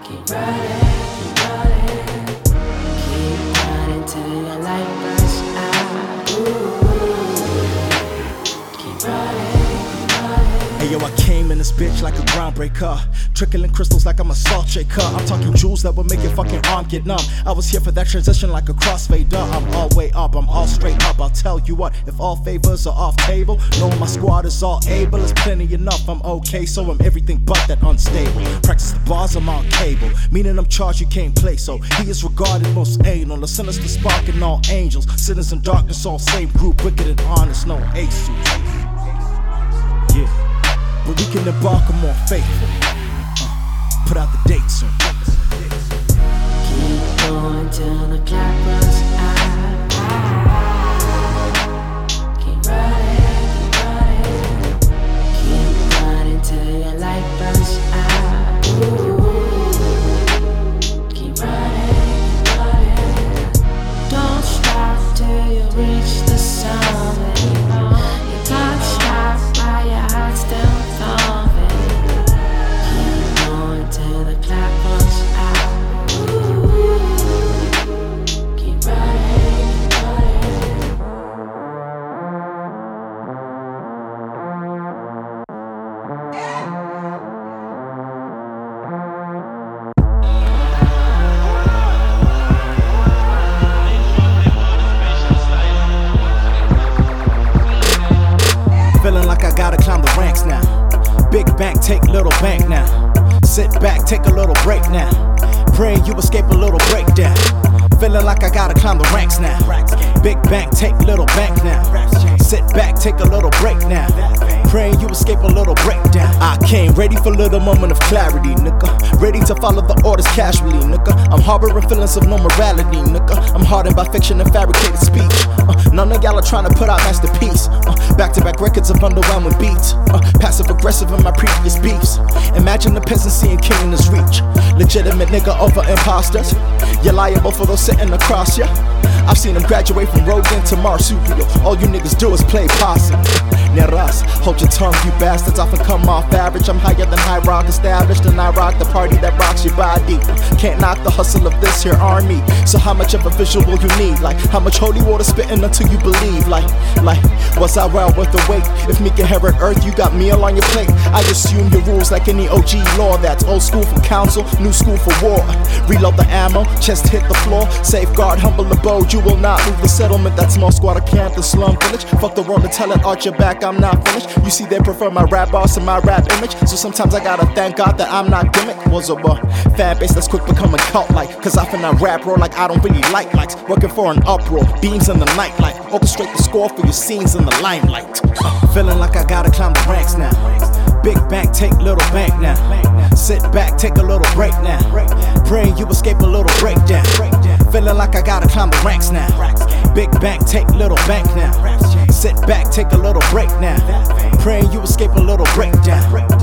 Keep running till your light burns out. Keep running. Hey yo, I came in this bitch like a groundbreaker, trickling crystals like I'm a salt shaker. I'm talking jewels that will make your fucking arm get numb. I was here for that transition like a crossfader. I'm all way up, I'm all straight up. I'll tell you what, if all favors are off table, knowing my squad is all able is plenty enough. I'm okay, so I'm everything but that unstable. Practice the bars, I'm on cable, meaning I'm charged, you can't play. So he is regarded most anal, a sinister spark in all angels. Sinners in darkness, all same group, wicked and honest, no ace. Yeah. But we can embark on more faithful. Put out the date soon. Keep going till the clock runs out. Keep running till your light burns out. Keep running. Don't stop till you reach the summit. You can't stop while your heart's still till the clock runs out. Keep Feeling like I gotta climb the ranks now. Big bank, take little bank now. Sit back, take a little break now. Praying you escape a little breakdown. Feeling like I gotta climb the ranks now. Big bank, take little bank now. Sit back, take a little break now. Praying you escape a little breakdown. I came ready for a little moment of clarity, nigga. Ready to follow the orders casually, nigga. I'm harboring feelings of no morality, nigga. I'm hardened by fiction and fabricated speech. None of y'all are trying to put out masterpiece. Back-to-back records of underwhelming beats. Passive-aggressive in my previous beefs. Imagine the peasant seeing king in his reach. Legitimate nigga over imposters. You're liable for those sitting across ya. I've seen them graduate from Rogan to Marsupio. All you niggas do is play possum. Near us, hold your tongue, you bastards often come off average. I'm higher than high rock established, and I rock the party that rocks your body. Can't knock the hustle of this here army. So how much of a visual you need? Like how much holy water spitting until you believe? Like was I well worth the wait? If me can inherit earth, you got meal on your plate. I assume your rules like any OG law. That's old school for council, new school for war. Reload the ammo, chest hit the floor. Safeguard, humble abode, you will not move the settlement. That's small squatter camp, the slum village. Fuck the world and tell it, arch your back, I'm not finished. You see they prefer my rap boss and my rap image. So sometimes I gotta thank God that I'm not gimmick. Was a fan base that's quick becoming cult like. Cause I finna rap roll like I don't really like lights. Working for an uproar, beams in the nightlight. Orchestrate the score for your scenes in the limelight. Feeling like I gotta climb the ranks now. Big bank, take little bank now. Sit back, take a little break now. Praying you escape a little breakdown. Feeling like I gotta climb the ranks now. Big bank, take little bank now. Sit back, take a little break now. Praying you escape a little breakdown.